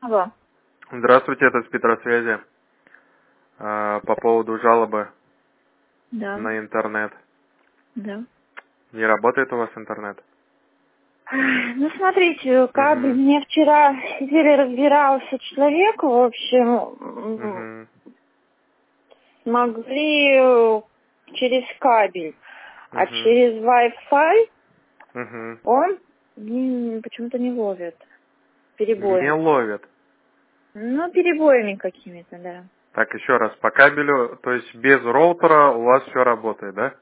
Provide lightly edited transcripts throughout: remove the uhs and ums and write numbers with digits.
Алло. Здравствуйте, это с Петросвязи. По поводу жалобы Да. на интернет. Да. Не работает у вас интернет? Ну, смотрите, кабель мне вчера еле разбирался человек, в общем, Мгм. могли через кабель, а Мгм. через Wi-Fi Мгм. он почему-то не ловит. Не Перебоем. ловит. Ну, перебоями какими-то, да. Так, еще раз, по кабелю, то есть без роутера у вас все работает, да?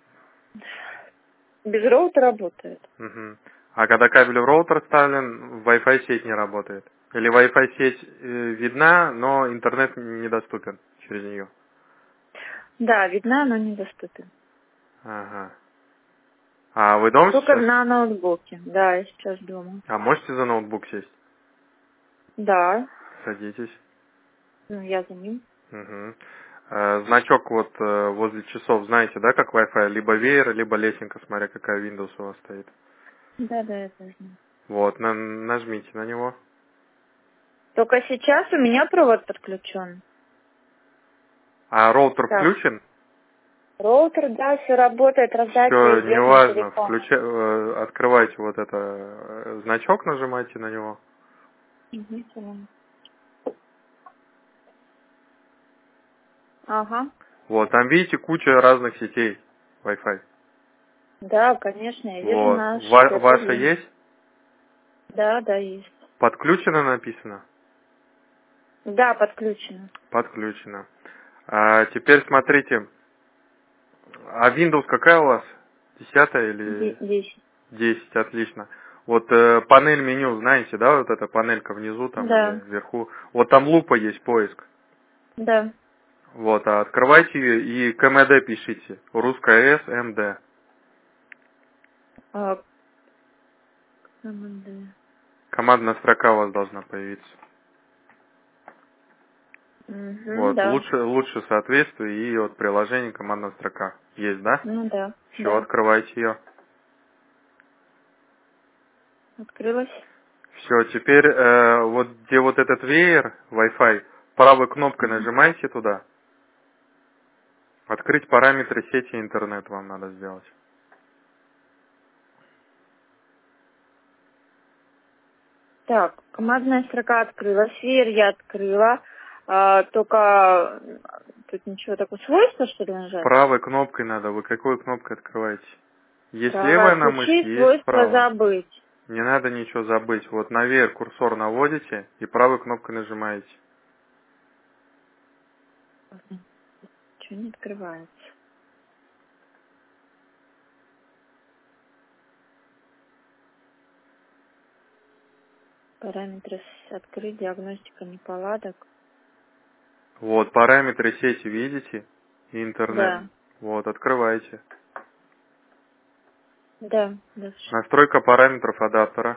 Без роутера работает. Мгм. А когда кабель в роутер вставлен, Wi-Fi сеть не работает? Или Wi-Fi сеть видна, но интернет недоступен через нее? Да, видна, но недоступен. Ага. А вы дома Только сейчас? на ноутбуке. Да, я сейчас дома. А можете за ноутбук сесть? Да, Садитесь. ну, я за ним. Мгм. Значок вот возле часов, знаете, да, как Wi-Fi? Либо веер, либо лесенка, смотря какая Windows у вас стоит. Да, я знаю. Вот, нажмите на него. Только сейчас у меня провод подключен. А роутер Так, включен? роутер, да, все работает, раздача Все, идет на неважно. телефон. Открывайте вот это значок, нажимайте на него. Мгм. Ага. Вот, там видите куча разных сетей Wi-Fi. Да, конечно, я вижу Вот. наш Ваша Т1. есть? Да, есть. Подключено написано? Да, подключено. Подключено. Теперь смотрите. А Windows какая у вас? 10 или 10. 10? Отлично. Вот панель меню, знаете, да, вот эта панелька внизу там или Да, вверху. Вот там лупа есть, поиск. да. Вот, а открывайте ее и КМД пишите. Русская С, МД. А, КМД. Командная строка у вас должна появиться. Мгм, Вот, да. лучше соответствие и вот приложение командная строка. Есть, да? Ну да, Все, да. открывайте ее. Открылась. Все, теперь вот где вот этот веер Wi-Fi, правой кнопкой нажимайте туда. Открыть параметры сети интернет вам надо сделать. Так, командная строка открылась, веер я открыла, только тут ничего такого свойства, что ли, нажать? Правой кнопкой надо. Вы какой кнопкой открываете? Есть Правая, левая на мышке, отключи есть свойства правая. забыть. Не надо ничего забыть. Вот наверх курсор наводите и правой кнопкой нажимаете. Ничего не открывается. Параметры открыть, диагностика неполадок. Вот параметры сети видите? И интернет. Да, Вот, открывайте. да, дальше. Настройка параметров адаптера.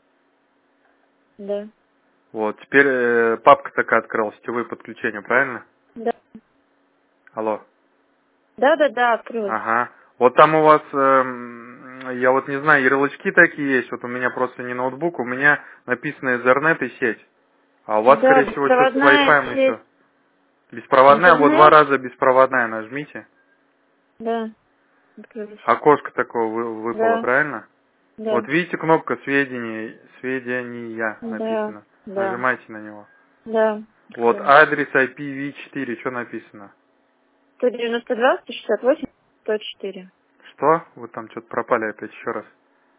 Да, Вот, теперь папка такая открылась, сетевые подключения, правильно? да. Алло. Да, открылась. Ага. Вот там у вас, я вот не знаю, ярлычки такие есть, вот у меня просто не ноутбук, у меня написано Ethernet и сеть. А у вас, Да, скорее всего, что-то с беспроводная Wi-Fi еще. сеть. Беспроводная, вот два Интернет. раза беспроводная нажмите. Да, открылась. Окошко такое выпало, Да, правильно? да, Вот видите кнопка сведения да, написано. да, Нажимайте на него. да, Вот открылась. адрес IPv4, что написано? 192, 168, 104. Что? Вы там что-то пропали опять еще раз.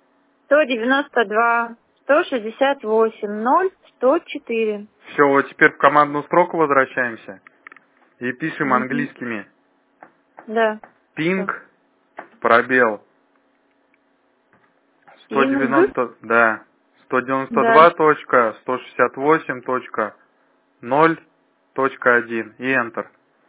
192, 168, 0, 104. Все, вот теперь в командную строку возвращаемся и пишем Угу. английскими. Да. Ping, Что? пробел, Пинг. 190, да, Да. 192.168.0.1 и Enter.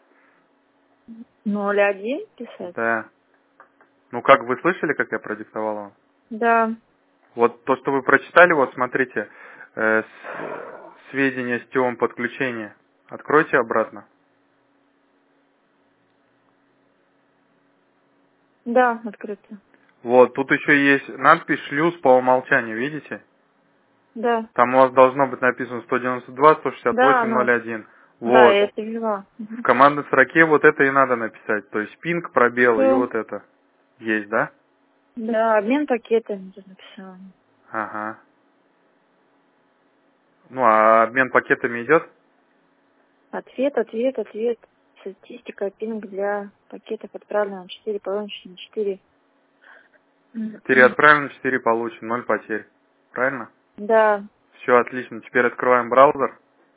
01 писать? Да. Ну как, вы слышали, как я продиктовал вам? Да. Вот то, что вы прочитали, вот смотрите, сведения с сетевым подключения. Откройте обратно. Да, открыто. Вот, тут еще есть надпись «Шлюз по умолчанию», видите? Да. Там у вас должно быть написано 192, Да, 168, 01. да, Вот. я это ввела. В командной строке вот это и надо написать. То есть пинг, пробел и Все. вот это. Есть, да? Да, обмен пакетами тут написала. Ага. Ну, а обмен пакетами идет? Ответ. Статистика, пинг для пакетов отправлено 4, получено 4. 4 отправлено, 4 получено, 0 потерь. Правильно? Да, Все, отлично. Теперь открываем браузер.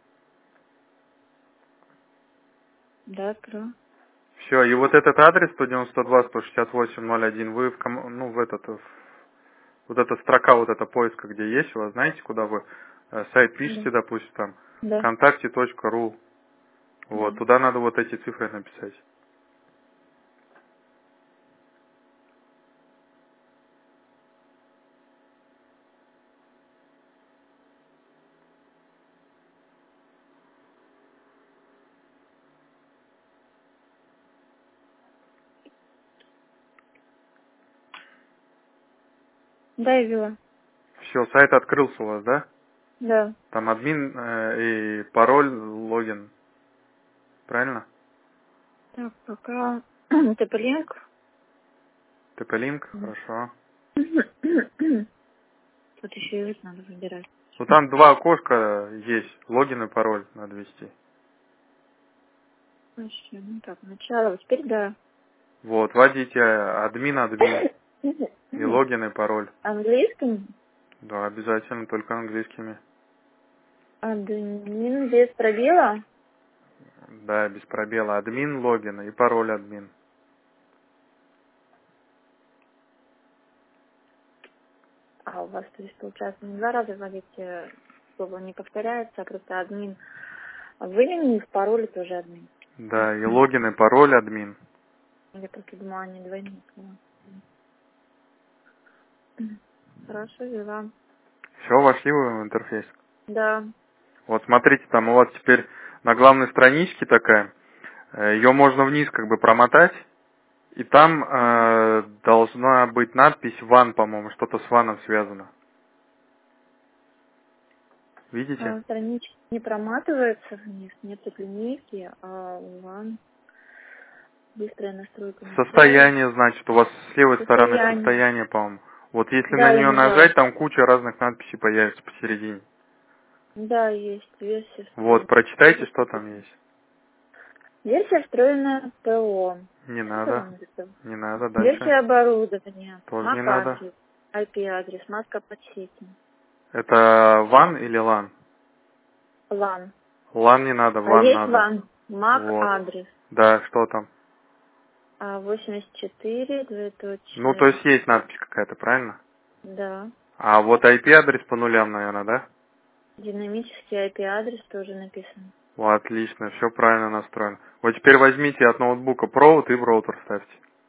да, открою. Все, и вот этот адрес 192.168.01 вы в этот, вот эта строка, вот эта поиска, где есть у вас, знаете, куда вы сайт Да, пишете, допустим, там, да, вконтакте.ру. Вот, да. туда надо вот эти цифры написать. Да, я ввела. Все, сайт открылся у вас, да? Да. Там админ и пароль, логин. Правильно? Так, пока TP-Link. TP-Link, хорошо. Тут еще язык надо выбирать. Ну там два окошка есть, логин и пароль надо ввести. Вообще, ну так, начало, теперь да. Вот, вводите админ и логин и пароль. Английским Да, обязательно, только английскими. админ без пробела. Да, без пробела. Админ логина и пароль админ. А у вас, то есть, получается, не два раза вводите, слово не повторяется, а просто админ. А в имени и в пароле тоже админ. Да, и логин и пароль админ. Я просто думала, они двойные слова. Хорошо, ввела. Все, вошли вы в интерфейс. Да. Вот смотрите, там у вас теперь на главной страничке такая. Ее можно вниз как бы промотать. И там должна быть надпись «Ван», по-моему, что-то с ваном связано. Видите? Страничка не проматывается вниз, нет линейки, а ван. Быстрая настройка на связи. Состояние, значит, у вас с левой стороны Состояние. состояние, по-моему. Вот если Да, на я нее нажала. нажать, там куча разных надписей появится посередине. Да, есть. Версия Вот, встроена. прочитайте, что там есть. Версия встроена ПО. Не Что надо. вам написано? Не надо, дальше. Версия оборудования. Тоже не надо. MAC-адрес. IP-адрес. Маска под сети. Это ван или лан? LAN. Лан не надо, А ван есть надо. LAN. Вот. MAC-адрес. Да, что там? 84, Ну, то двоеточие. есть есть надпись какая-то, правильно? Да. А вот IP-адрес по нулям, наверное, да? Динамический IP-адрес тоже написан. Вот, отлично, все правильно настроено. Вот теперь возьмите от ноутбука провод и в роутер ставьте.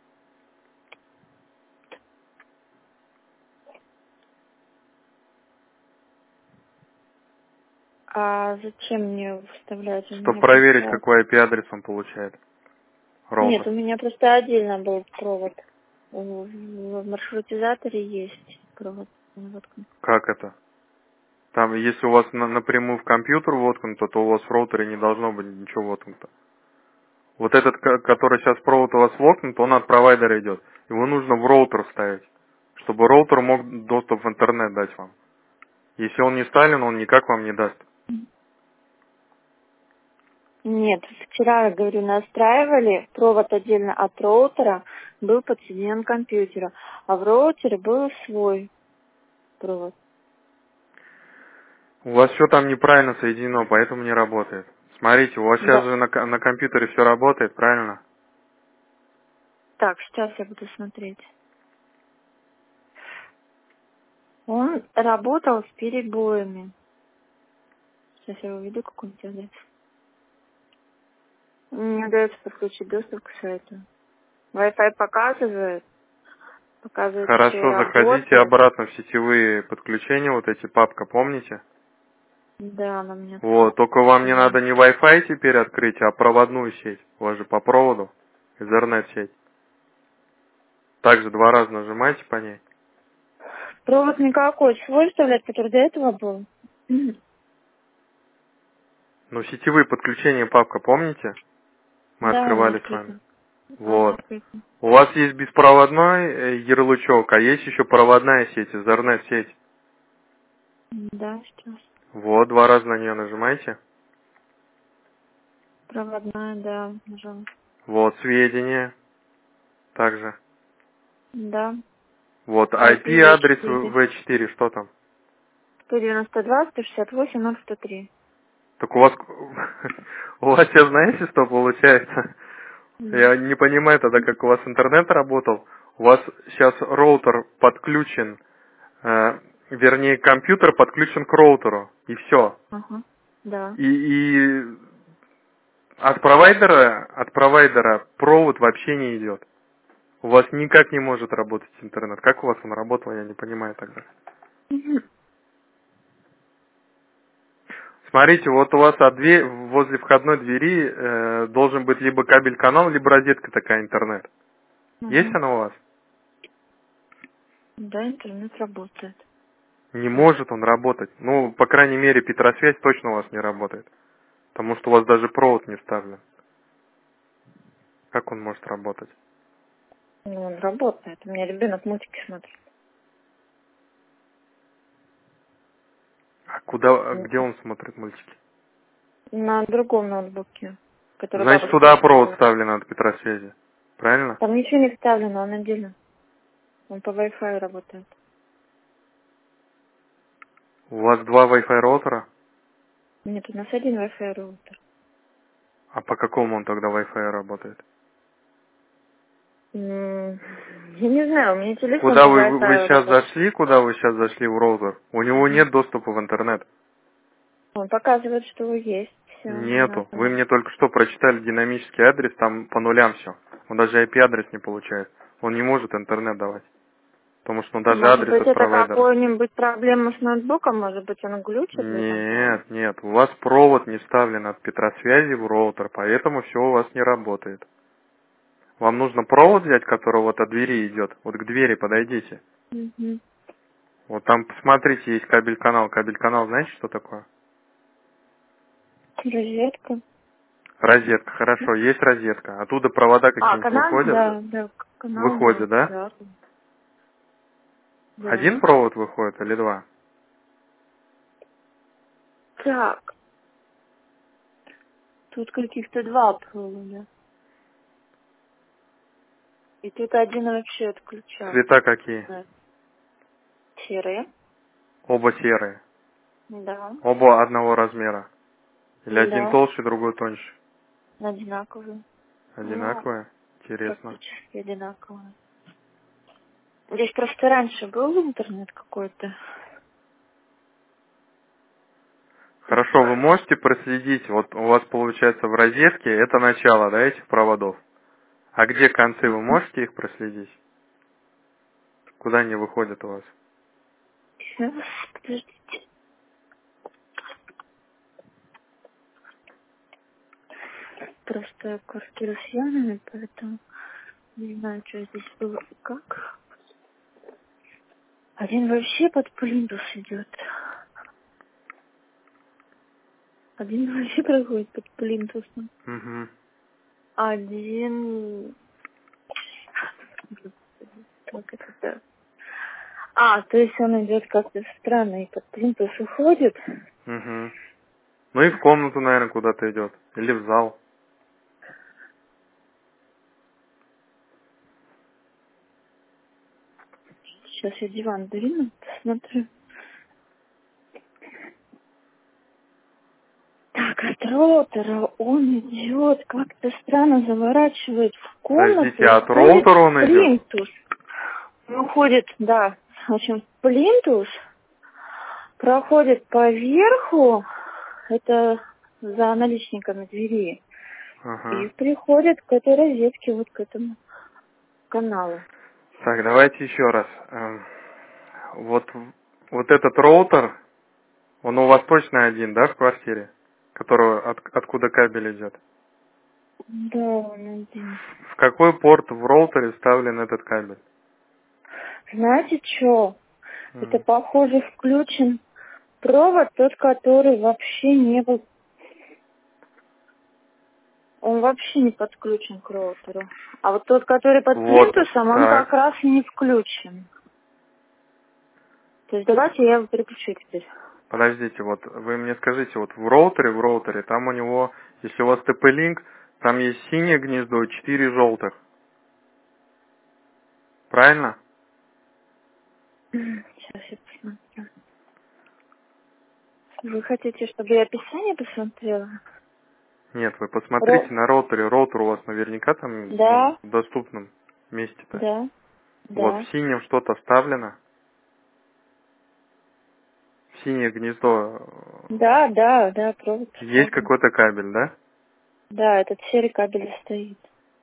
А зачем мне вставлять? У Чтобы меня проверить, просто... какой IP-адрес он получает. Нет, Роутер. у меня просто отдельно был провод. В маршрутизаторе есть провод. воткнут. Как это? Там, если у вас напрямую в компьютер воткнуто, то у вас в роутере не должно быть ничего воткнуто. Вот этот, который сейчас провод у вас воткнут, он от провайдера идет. Его нужно в роутер вставить, чтобы роутер мог доступ в интернет дать вам. Если он не вставлен, он никак вам не даст. Нет, вчера, говорю, настраивали, провод отдельно от роутера был подсоединен к компьютеру, а в роутере был свой провод. У вас все там неправильно соединено, поэтому не работает. Смотрите, у вас сейчас Да. же на компьютере все работает, правильно? Так, сейчас я буду смотреть. Он работал с перебоями. Сейчас я уведу, как он делает. Не удается подключить доступ к сайту. Wi-Fi показывает все Хорошо, заходите работает. обратно в сетевые подключения, вот эти папка, помните? Да, она мне Вот, только вам не надо не Wi-Fi теперь открыть, а проводную сеть. У вас же по проводу, Ethernet сеть. Также 2 раза нажимайте по ней. Провод никакой, свой вставлять, который до этого был. Ну, сетевые подключения, папка, помните? Мы Да, открывали с открыто. вами. Вот. Открыто. У вас есть беспроводной ярлычок, а есть еще проводная сеть, Ethernet-сеть. Да, сейчас. Вот, 2 раза на нее нажимайте. Проводная, да, нажал. Вот, сведения. Также. Да. Вот, IP-адрес IP V4, что там? 192, 168, 0, Так у вас, у вас сейчас знаете, что получается? Я не понимаю тогда, как у вас интернет работал. У вас сейчас роутер подключен, вернее, компьютер подключен к роутеру, и все. Ага. Да. И от провайдера провод вообще не идет. У вас никак не может работать интернет. Как у вас он работал, я не понимаю тогда. Смотрите, вот у вас возле входной двери должен быть либо кабель-канал, либо розетка такая интернет. Есть Угу. она у вас? Да, интернет работает. Не может он работать. Ну, по крайней мере, Петросвязь точно у вас не работает. Потому что у вас даже провод не вставлен. Как он может работать? Ну, он работает. У меня ребенок мультики смотрит. Где он смотрит мультики? На другом ноутбуке, который Значит, бабушка туда провод купила. вставлен от Петросвязи. Правильно? Там ничего не вставлено, он отдельно. Он по Wi-Fi работает. У вас 2 Wi-Fi роутера? Нет, у нас один Wi-Fi роутер. А по какому он тогда Wi-Fi работает? Я не знаю, у меня телефон Куда по вы Wi-Fi сейчас работает. зашли, в роутер? У него нет доступа в интернет. Он показывает, что есть. Все, Нету. надо. Вы мне только что прочитали динамический адрес, там по нулям все. Он даже IP-адрес не получает. Он не может интернет давать. Потому что он даже Может адрес быть, от это провайдера. какой-нибудь проблема с ноутбуком? Может быть, он глючит в этом плане? Нет. У вас провод не вставлен от Петросвязи в роутер, поэтому все у вас не работает. Вам нужно провод взять, который вот от двери идет. Вот к двери подойдите. Угу. Вот там, посмотрите, есть кабель-канал. Кабель-канал, знаете, что такое? Розетка. Розетка, хорошо, есть розетка. Оттуда провода какие-нибудь Канал? выходят? Да, канал, Выходят, да? да. Один Да. провод выходит или 2? Так, тут каких-то 2 провода. И тут один вообще отключается. Цвета какие? Да. Серые. Оба серые. Да. Оба одного размера. Или один Да. толще, другой тоньше. Одинаковые. Ну, Одинаковые? Интересно. практически одинаковые. Здесь просто раньше был интернет какой-то. Хорошо, вы можете проследить, вот у вас получается в розетке, это начало, да, этих проводов? А где концы, вы можете их проследить? Куда они выходят у вас? Сейчас, подождите. Просто квартира с ямами, поэтому не знаю, что здесь было и как. Один вообще под плинтус идет. Один вообще проходит под плинтусом. Угу. Один... Как это? То есть он идет как-то странно и под плинтус уходит. Угу. Ну и в комнату, наверное, куда-то идет. Или в зал. Сейчас я диван двину, посмотрю. Так, от роутера он идет, как-то странно заворачивает в комнату Подождите, и от уходит роутера в он идет? плинтус. Он уходит, да, в общем, в плинтус, проходит по верху, это за наличниками двери, и Ага. приходит к этой розетке, вот к этому каналу. Так, давайте еще раз. Вот, вот этот роутер, он у вас точно один, да, в квартире? Откуда кабель идет? Да, он один. В какой порт в роутере вставлен этот кабель? Знаете что? Это, похоже, включен провод, тот, который вообще не был. Он вообще не подключен к роутеру. А вот тот, который под плинтусом, он как раз и не включен. То есть давайте я его переключу теперь. Подождите, вот вы мне скажите, вот в роутере, там у него, если у вас TP-Link, там есть синее гнездо и 4 желтых. Правильно? Сейчас я посмотрю. Вы хотите, чтобы я описание посмотрела? Нет, вы посмотрите на роутере. Роутер у вас наверняка там в доступном месте-то. Да. Вот в синем что-то вставлено. В синее гнездо. Да, провод. Есть какой-то кабель, да? Да, этот серый кабель стоит.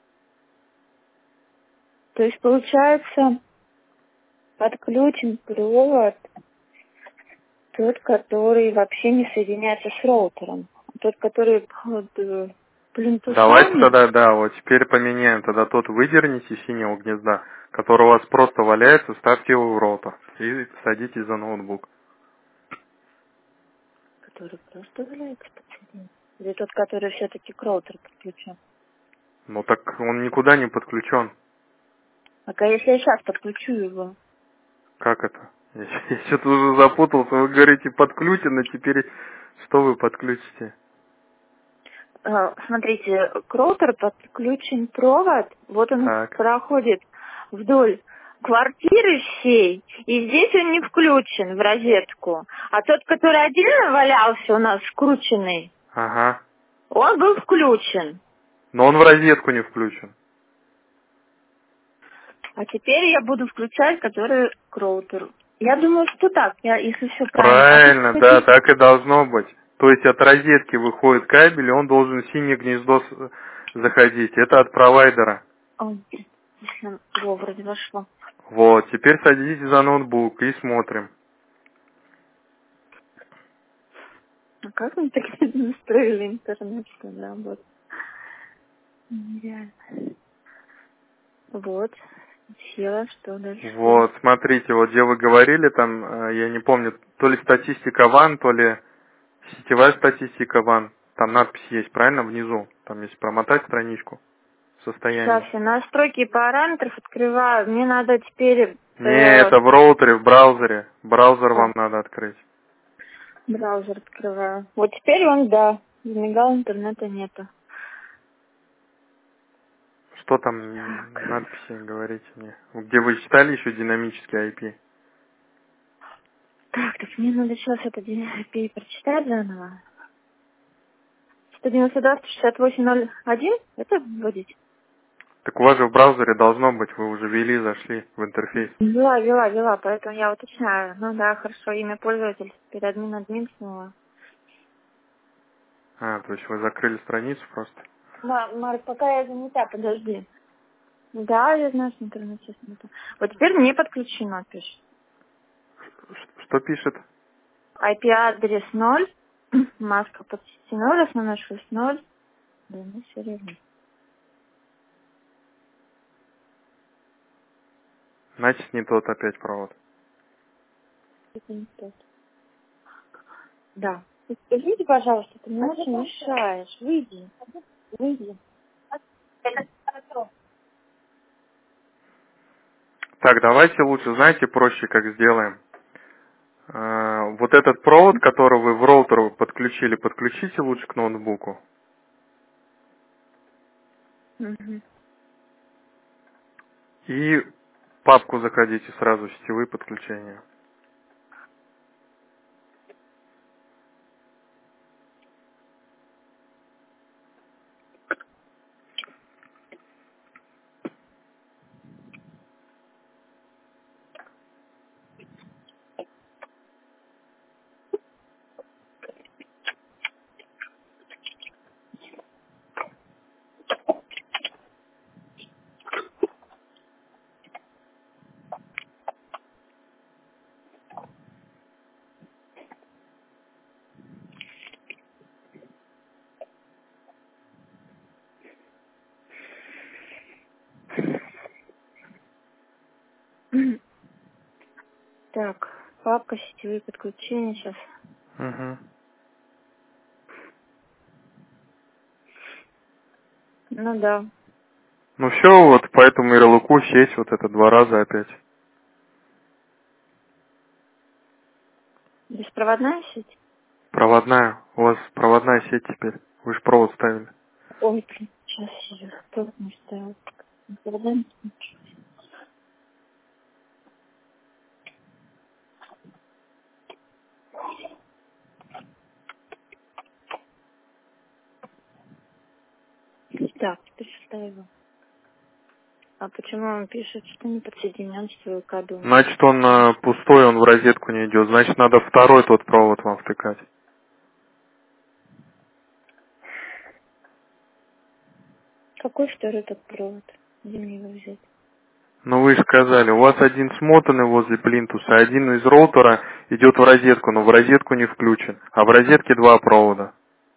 То есть получается подключен провод, тот, который вообще не соединяется с роутером. Тот, который плинтусом. Давайте тогда, вот теперь поменяем. Тогда тот выдерните синего гнезда, который у вас просто валяется, ставьте его в роутер и садитесь за ноутбук. Который просто валяется подсоединен? Или тот, который все-таки к роутеру подключен? Ну так он никуда не подключен. А если я сейчас подключу его? Как это? Я что-то уже запутался. Вы говорите подключен, а теперь что вы подключите? Смотрите, к роутеру подключен провод. Вот он проходит вдоль квартиры всей. И здесь он не включен в розетку. А тот, который отдельно валялся у нас скрученный, он был включен. Но он в розетку не включен. А теперь я буду включать, который к роутеру. Я думаю, что так, если все правильно. Да, так и должно быть. То есть от розетки выходит кабель, и он должен в синее гнездо заходить. Это от провайдера. Вроде вошло. Вот, теперь садитесь за ноутбук и смотрим. А как мы так настроили интернет, что ли, работает? Нереально. Вот. Села, что дальше? Вот, смотрите, вот где вы говорили, там, я не помню, то ли статистика ВАН, то ли сетевая статистика ВАН. Там надпись есть, правильно, внизу? Там есть промотать страничку. Состояние. Сейчас я настройки параметров открываю. Мне надо теперь... Не, это в роутере, в браузере. Браузер вам надо открыть. Браузер открываю. Вот теперь он, замигал, интернета нету. Что там надписи, говорите мне? Где вы читали еще динамический IP? Так мне надо сейчас это IP прочитать заново. 192.168.0.1? Это вводить? Так у вас же в браузере должно быть, вы уже ввели, зашли в интерфейс. Вела, поэтому я уточняю. Ну да, хорошо, имя пользователя, теперь админ снова. То есть вы закрыли страницу просто? Марк, пока я занята, подожди. Да, я знаю, что интернет сейчас нету. Вот теперь мне подключено, пишет. Что пишет? IP-адрес 0, маска под сети 0, основной шлюз 0, DNS сервер. Значит, не тот опять провод. Это не тот. Да. Скажите, пожалуйста, ты мне очень мешаешь. Выйди. Так, давайте лучше, знаете, проще как сделаем. Вот этот провод, который вы в роутер подключили, подключите лучше к ноутбуку. И папку заходите сразу в сетевые подключения. Так. Папка, сетевые подключения сейчас. Угу. Ну да. Ну все, вот по этому ярлыку сеть вот это 2 раза опять. Беспроводная сеть? Проводная. У вас проводная сеть теперь. Вы же провод ставили. Ой, блин, сейчас я провод не ставил. Беспроводная сеть. Так, теперь ставила. А почему он пишет, что не подсоединен в свою кабель? Значит, он пустой, он в розетку не идет. Значит, надо второй тот провод вам втыкать. Какой второй тот провод? Где мне его взять? Ну вы же сказали, у вас один смотанный возле плинтуса, один из роутера идет в розетку, но в розетку не включен. А в розетке 2 провода.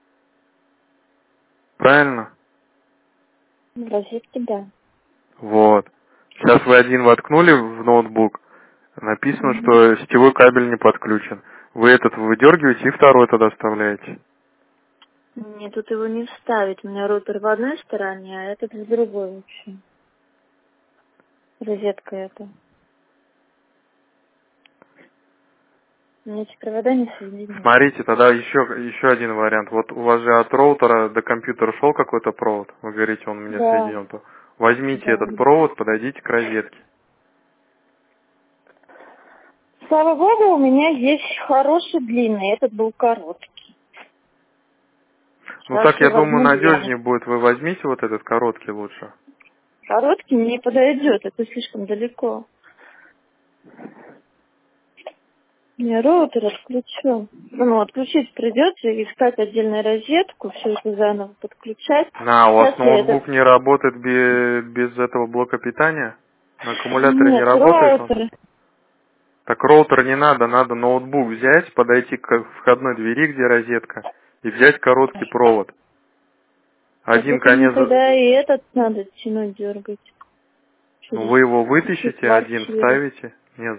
Правильно? В розетке, да. Вот. Сейчас вы один воткнули в ноутбук, написано, Угу. что сетевой кабель не подключен. Вы этот выдергиваете и второй тогда вставляете. Нет, тут его не вставить. У меня роутер в одной стороне, а этот в другой вообще. Розетка эта. У меня эти провода не соединены. Смотрите, тогда еще один вариант. Вот у вас же от роутера до компьютера шел какой-то провод, вы говорите, он у меня Да, соединен, то возьмите да. этот провод, подойдите к розетке. Слава богу, у меня есть хороший длинный, этот был короткий. Ну Сейчас так, я я думаю, возьму надежнее длинный. будет, вы возьмите вот этот короткий лучше. Короткий мне не подойдет, это слишком далеко. У меня роутер отключен. Ну, отключить придется, искать отдельную розетку, все это заново подключать. На, у вас Сейчас я ноутбук этот... не работает без этого блока питания? На аккумуляторе не Нет, работает он? роутер. Так роутер не надо, надо ноутбук взять, подойти к входной двери, где розетка, и взять короткий провод. Так Один это мне конец, тогда и этот надо тянуть, дергать. ну Через вы его всю вытащите, один квартиру. вставите. Нет,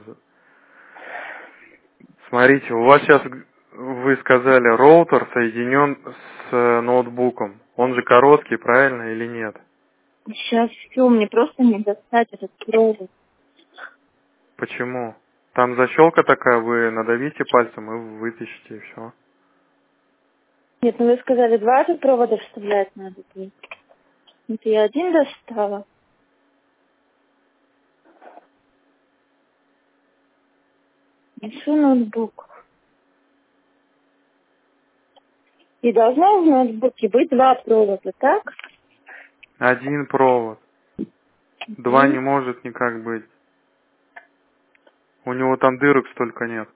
смотрите, у вас сейчас, вы сказали, роутер соединен с ноутбуком. Он же короткий, правильно или нет? Сейчас все, мне просто не достать этот провод. Почему? Там защелка такая, вы надавите пальцем и вытащите, и все. Нет, ну вы сказали, 20 проводов вставлять надо будет. Это я один достала. Несу ноутбук. И должно в ноутбуке быть 2 провода, так? Один провод. 2 не может никак быть. У него там дырок столько нет.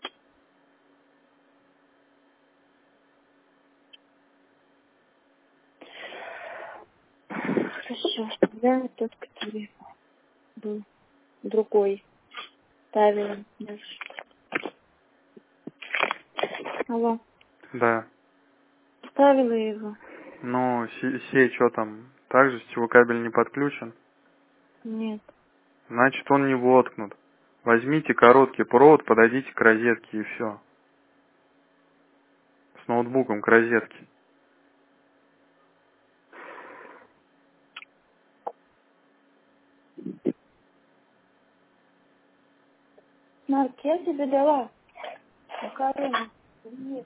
Хорошо, вставляю тот, который был другой. Ставила дальше. Алло. Да. Ставила его? Ну, сеть что там? Также сетевой кабель не подключен. Нет. Значит, он не воткнут. Возьмите короткий провод, подойдите к розетке и все. С ноутбуком к розетке. Марк, я тебе дала. Макароны. Нет.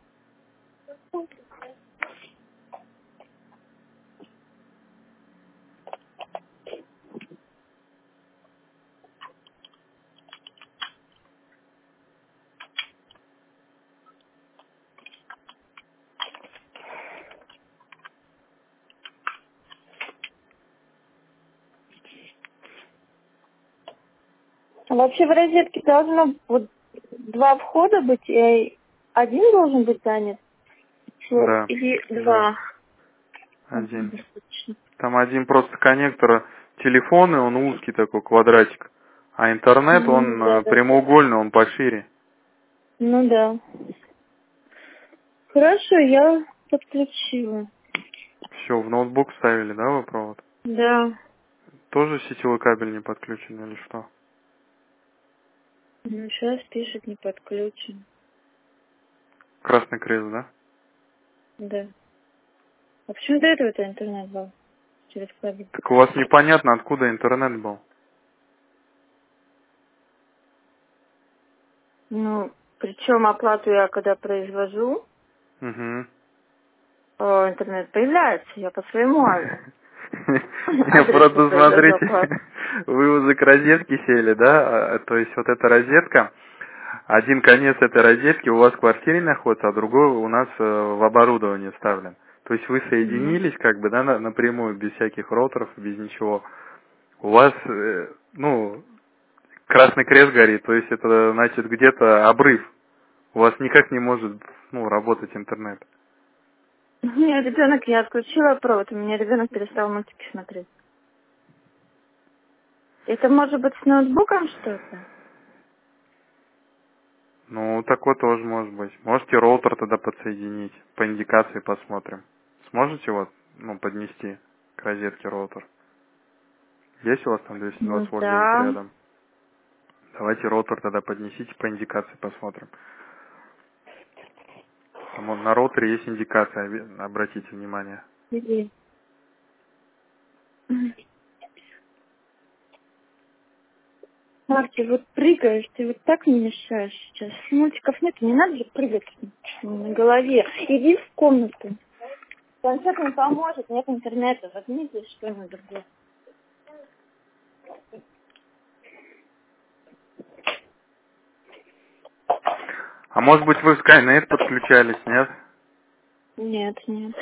А вообще в розетке должно вот 2 входа быть, и один должен быть занят. Вот. Да. Или Да. 2. Один. Там один просто коннектор телефона, он узкий такой квадратик. А интернет, он Да, да. прямоугольный, он пошире. Ну да. Хорошо, я подключила. Все, в ноутбук ставили, да, вы провод? Да. Тоже сетевой кабель не подключен или что? Ну, сейчас пишет не подключен. Красный крест, да? Да. А почему до этого-то интернет был? Через кабель. Так у вас непонятно, откуда интернет был. Ну, причем оплату я когда произвожу, Угу. интернет появляется, я по своему Я адресу просто произвожу смотрите, оплату. вы возле розетки сели, да? То есть вот эта розетка, один конец этой розетки у вас в квартире находится, а другой у нас в оборудовании вставлен. То есть вы Мгм. соединились как бы, да, напрямую, без всяких роутеров, без ничего. У вас, красный крест горит, то есть это значит где-то обрыв. У вас никак не может, работать интернет. У меня ребенок, я отключила провод, у меня ребенок перестал мультики смотреть. Это может быть с ноутбуком что-то? Ну, такое тоже может быть. Можете роутер тогда подсоединить, по индикации посмотрим. Сможете вот, поднести к розетке роутер? Есть у вас там 220 Ну вольт где-то да. рядом? Давайте роутер тогда поднесите, по индикации посмотрим. Там на роутере есть индикация, обратите внимание. Иди. Марти, вот прыгаешь, ты вот так мне мешаешь сейчас. Мультиков нет, не надо же прыгать на голове. Иди в комнату. Планшет не поможет, нет интернета. Возьмите что-нибудь другое. А может быть вы в Skynet подключались, нет? Нет, нет.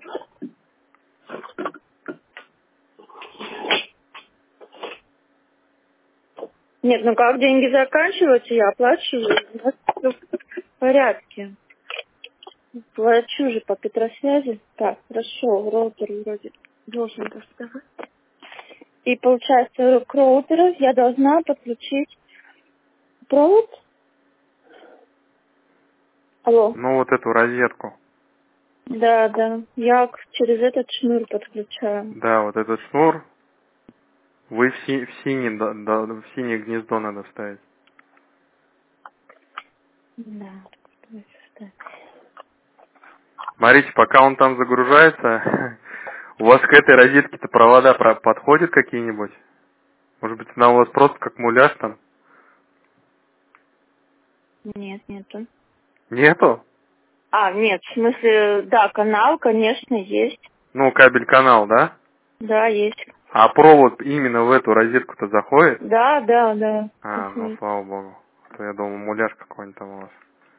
Нет, ну как деньги заканчиваются, я оплачиваю. У нас всё в порядке. Плачу же по Петросвязи. Так, хорошо, роутер вроде должен доставать. И получается, к роутеру я должна подключить провод. Алло. Ну, вот эту розетку. Да, да. Я через этот шнур подключаю. Да, вот этот шнур, вы в синее гнездо надо вставить. Да. Кстати. Смотрите, пока он там загружается, у вас к этой розетке-то провода подходят какие-нибудь? Может быть, она у вас просто как муляж там? Нет, нету. Нету? Нет, в смысле, да, канал, конечно, есть. Ну, кабель-канал, да? Да, есть. А провод именно в эту розетку-то заходит? Да, да, да. Ну, Мгм. слава богу. А то я думал, муляж какой-нибудь там у вас.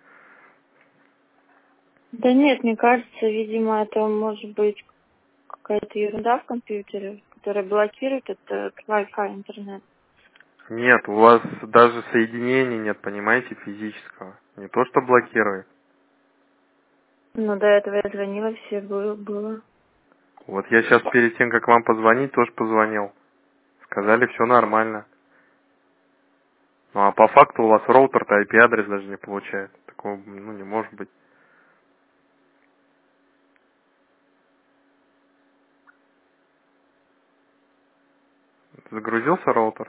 Да нет, мне кажется, видимо, это может быть какая-то ерунда в компьютере, которая блокирует этот Wi-Fi интернет. Нет, у вас даже соединения нет, понимаете, физического. Не то, что блокирует. Ну, до этого я звонила, все было. Вот я сейчас перед тем, как вам позвонить, тоже позвонил. Сказали, все нормально. Ну, а по факту у вас роутер-то IP-адрес даже не получает. Такого, не может быть. Загрузился роутер?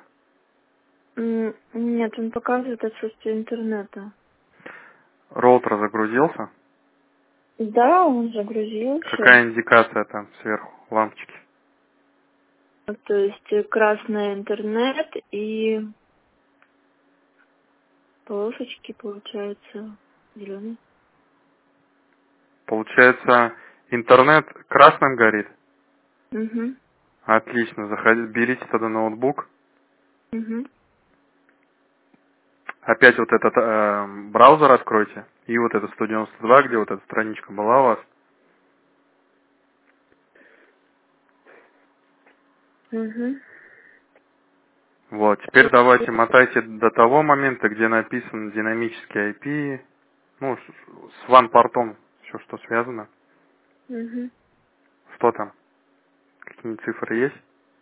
Нет, он показывает отсутствие интернета. Роутер загрузился? Да, он загрузился. Какая индикация там сверху? Лампочки. То есть красный интернет и полосочки, получается, зеленые. Получается, интернет красным горит? Угу. Отлично, заходите, берите тогда ноутбук. Угу. Опять вот этот браузер откройте. И вот это 192, где вот эта страничка была у вас. Угу. Вот, теперь давайте мотайте до того момента, где написан динамический IP. Ну, с WAN-портом все, что связано. Угу. Что там? Какие цифры есть?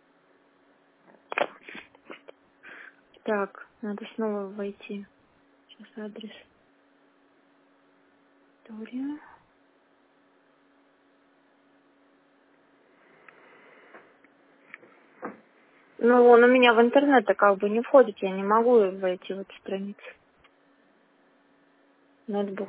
Так, надо снова войти. Сейчас адрес. История. Ну, он у меня в интернет-то как бы не входит, я не могу войти в эту страницу. Ноутбук.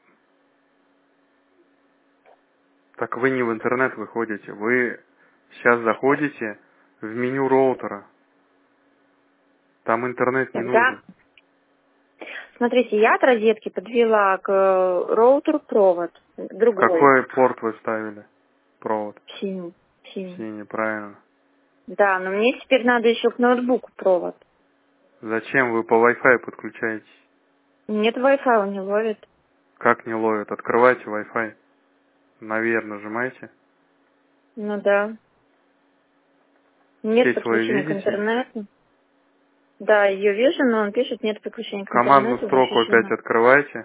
Так вы не в интернет выходите, вы сейчас заходите в меню роутера. Там интернет не Тогда, нужен. смотрите, я от розетки подвела к роутеру провод. В Другой. какой порт вы ставили провод? Синий. Синий. Синий, правильно. Да, но мне теперь надо еще к ноутбуку провод. Зачем вы по Wi-Fi подключаетесь? Нет, Wi-Fi он не ловит. Как не ловит? Открывайте Wi-Fi. Наверх нажимайте. Ну да. Нет Сеть свою подключения к видите? интернету. Да, ее вижу, но он пишет, нет подключения к Командную интернету, строку опять защищено. открывайте.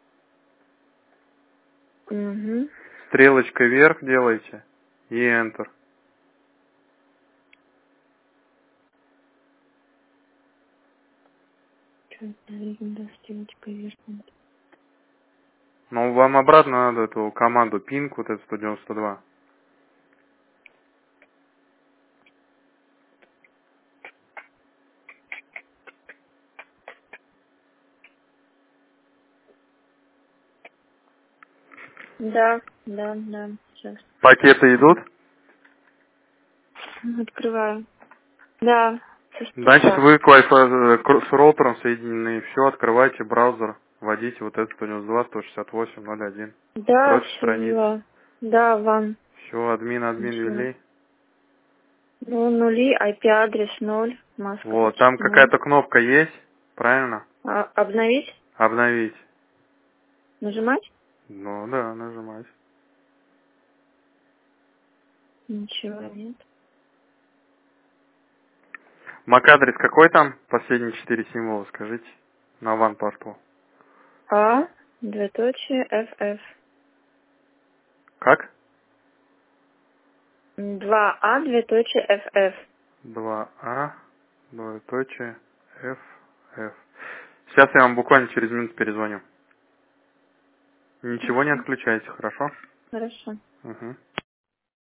Угу. Стрелочкой вверх делайте и Enter. Но вам обратно надо эту команду ping, вот эту 192. Да, да, да, сейчас. Пакеты идут? Открываю. Да, Значит, сейчас. вы к Wi-Fi с роутером соединены. Все, открывайте браузер, вводите вот этот 192.168.0.1. Да, Откройте все страницу. ввела. Да, вам. Все, админ Ничего. ввели. Ну, нули, IP-адрес 0, маска, Вот, значит, там 0. какая-то кнопка есть, правильно? Обновить? Обновить. Нажимать? Ну да, нажимать. Ничего нет. MAC-адрес какой там? Последние 4 символа, скажите. На OnePassword. Двоеточие, FF. Как? 2А, двоеточие, FF. 2А, двоеточие, FF. Сейчас я вам буквально через минуту перезвоню. Ничего не Хорошо. отключайте, хорошо? Хорошо. Угу.